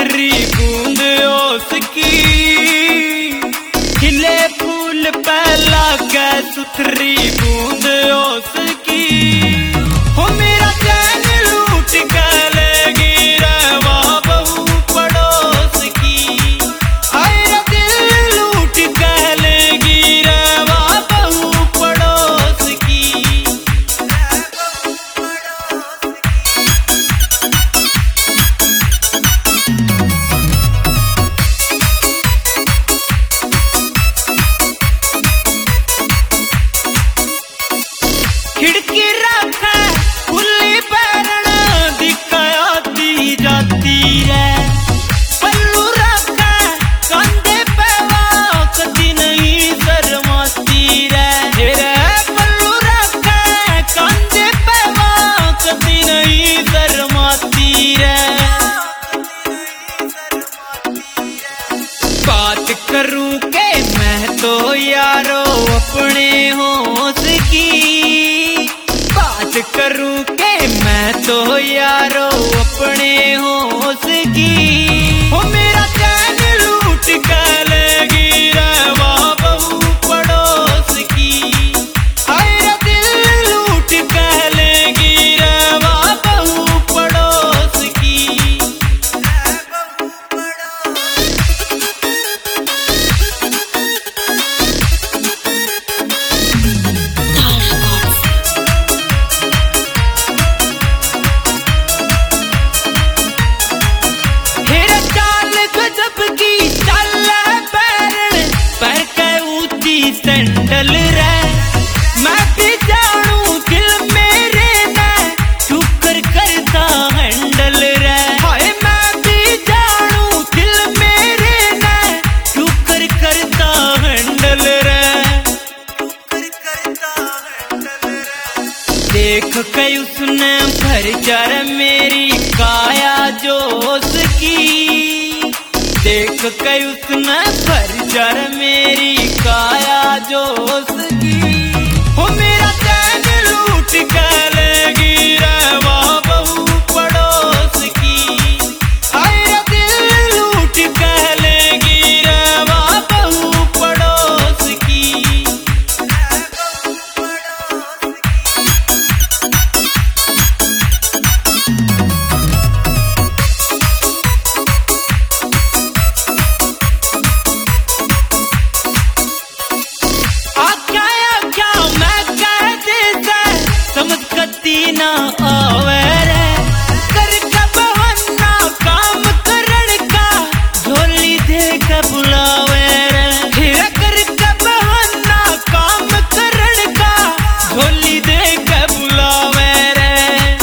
सुथरी बूंद ओस की, खिले फूल पहला के सुथरी बूंद ओस की। हो मेरा चैन लूट के लेगी रवा बहू पड़ोस की, आए दिल लूट के लेगी रवा बहू पड़ोस की। खिड़की रखे खुली बैरण दिखाती जाती रे, पल्लू रखे कंधे पे वो कदी नहीं शर्माती रे। पल्लू रखे कंधे पे वो कदी नहीं शर्माती रे। बात करूं के मैं तो यारो अपने होश की, बात करूं के मैं तो यारो अपने होश की। हो मेरा चैन लूट के लेगी रवा बहू पड़ोस की, हाय दिल लूट के लेगी रवा बहू पड़ोस की। सैंडल रे मैं भी जानू दिल मेरे ने शुक्र करता हैंडल रे, हाय मैं भी जानू दिल मेरे ने शुक्र करता हैंडल रे। देख के उसने भर जर मेरी काया जोश की, देख के उसने भर जर मेरी काया जोश की। हो मेरा चैन लूट के लेगी रवा बहू पड़ोस की, हाय दिल लूट के लेगी रवा बहू पड़ोस की। ना आवे रे कर का बहाना काम करण का, झोली दे के बुलावे रे। फिर कर का बहाना काम करण का, झोली दे के बुलावे रे।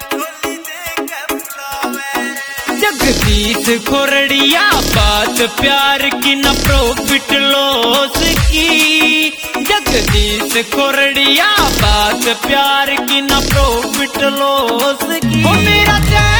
जगदीश खोरड़िया बात प्यार की न प्रॉफिट लॉस की, जगदीश खोरड़िया बात प्यार की न प्रॉफिट लॉस की। हो मेरा